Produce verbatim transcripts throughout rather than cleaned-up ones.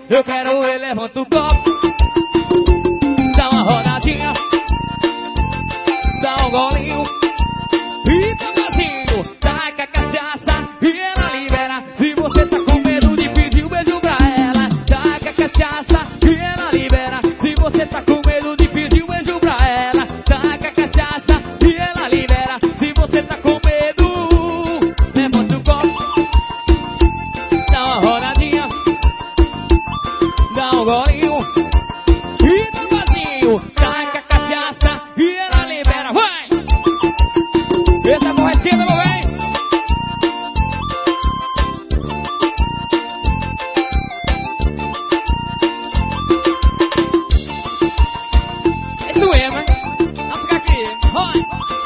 Eu quero ver, levanta o copo, dá uma rodadinha, dá um golinho e tá vazio. Taca a cachaça e ela libera. Se você tá com medo de pedir um beijo pra ela, taca a cachaça e ela libera. Se você tá com medo de pedir um beijo pra ela, taca a cachaça e ela libera. Se você tá com medo, levanta o copo, dá uma rodadinha, dá um golinho e tá vazio. Taca a cachaça e ela libera. Vai! Essa boa esquerda, meu bem. Isso mesmo, hein? Vamos ficar aqui. Vai!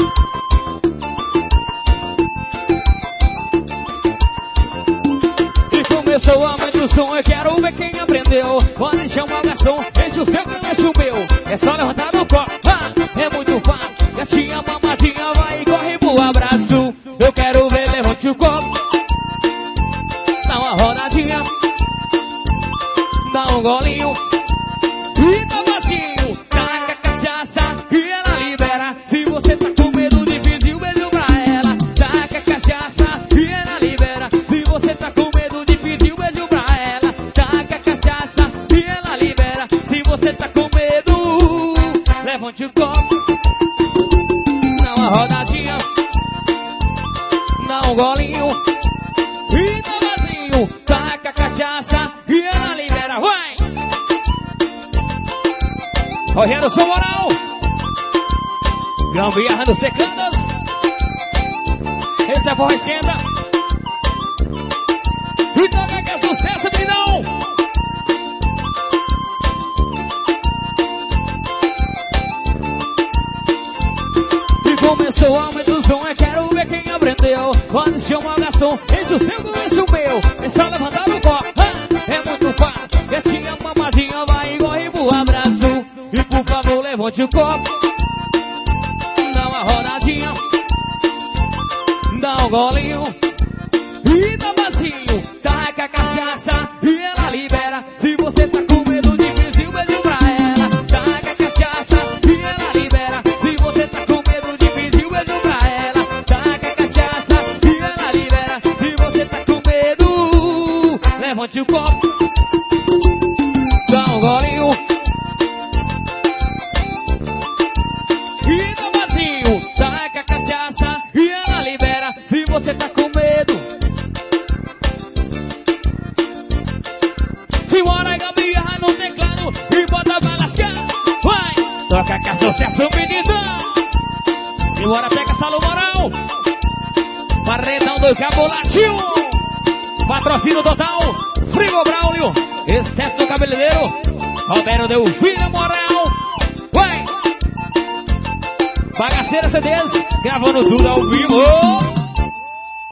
E começou a aumentar o som. Eu quero ver quem aprendeu. Pode chamar o garçom, enche o seu que enche o meu. É só levantar no copo, ah, é muito fácil. Gatinha, mamadinha, vai e corre pro abraço. Eu quero ver, levante o copo, dá uma rodadinha, dá um golinho e tá vazio. Taca a cachaça e ela libera. Se você tá com medo de pedir um beijo pra ela, taca a cachaça e ela libera. Se você tá com medo de pedir um beijo pra ela, taca a cachaça e ela libera. Se você tá com medo, levante o copo, dá uma rodadinha, dá um golinho e tá vazio. Taca a cachaça e ela libera. Vai! Rogério São Moral, Gambiarra dos Secandas. Esse é forró esquenta e toca que é sucesso, Trinão. E começou a aumentar o som. Eu quero ver quem aprendeu. Quando chama o garçom, enche o seu, enche o meu. É só levantar o copo, ah, é muito fácil. Gatinha, mamadinha, vai e corre pro abraço. E por favor, levante o copo, dá uma rodadinha, dá um golinho e tá vazio. Taca a cachaça e ela libera. Se você tá com medo de pedir um beijo pra ela, taca a cachaça e ela libera. Se você tá com medo de pedir um beijo pra ela, taca a cachaça e ela libera. Se você tá com medo, levante o copo, dá um golinho e tá vazio. Taca a cachaça e ela libera. Se você tá com medo, simbora, Gambiarra no teclado e bota pra lascar. Vai! Toca que é sucesso, menina. Simbora, pega Salão Moral, Barretão do Cabo Latinho, patrocínio total, Frigo Braulio, Esteto Cabeleireiro, Roberto deu filho moral. Vai! Bagaceira C Ds, gravando tudo ao vivo.